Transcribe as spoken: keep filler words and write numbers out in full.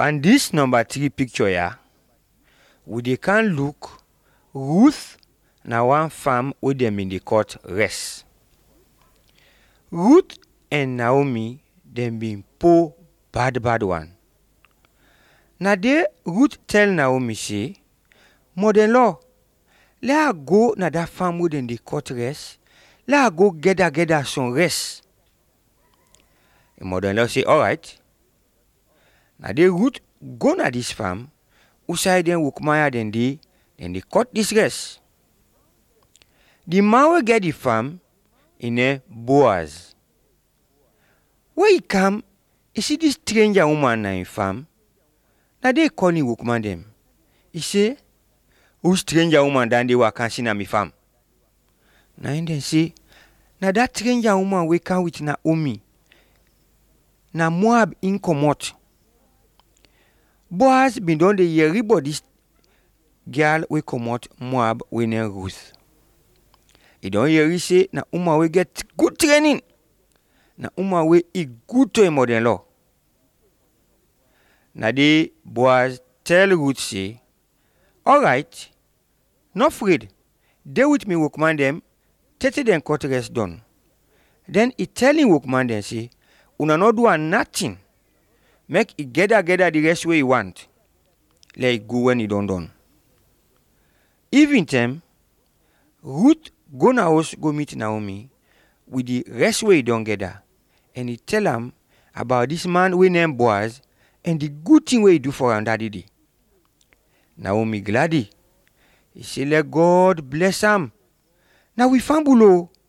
And this number three picture here, we dey can look Ruth na one farm wey dem bin dey cut rest. Ruth and Naomi dem bin poor bad bad one. Na there Ruth tell Naomi say, mother-in-law, let her go na that farm wey dem dey cut rest. Let her go gather gather some rest. The mother-in-law say, alright. Na there Ruth go na this farm. Usai dem workmaya dem dey, dem dey cut this rest. The man wey get the farm, him name Boaz. When he come, he see this stranger woman na him farm. Na dey call him workman dem. He say, who stranger woman dan dey waka see na me farm? Na him dem say, na that stranger woman wey come with Naomi. Na Moab in comot. Boaz bin don dey hear about this girl wey comot Moab wey name Ruth. He don hear say na woman wey get good training. Na woman wey e good to him mother-in-law. Na dey Boaz tell Ruth say, alright, no afraid. Dey with me workman dem, thirty dem cut rest done. Then he tell him workman dem say, una no do am nothing. Make he gather gather the rest wey he want. Let it go when he don done. Evening time, Ruth go na house go meet Naomi with the rest wey he don gather. And he tell am about this man wey name Boaz and the good thing wey he do for am that day. Naomi glad. He say, let God bless am. Now we fumble o.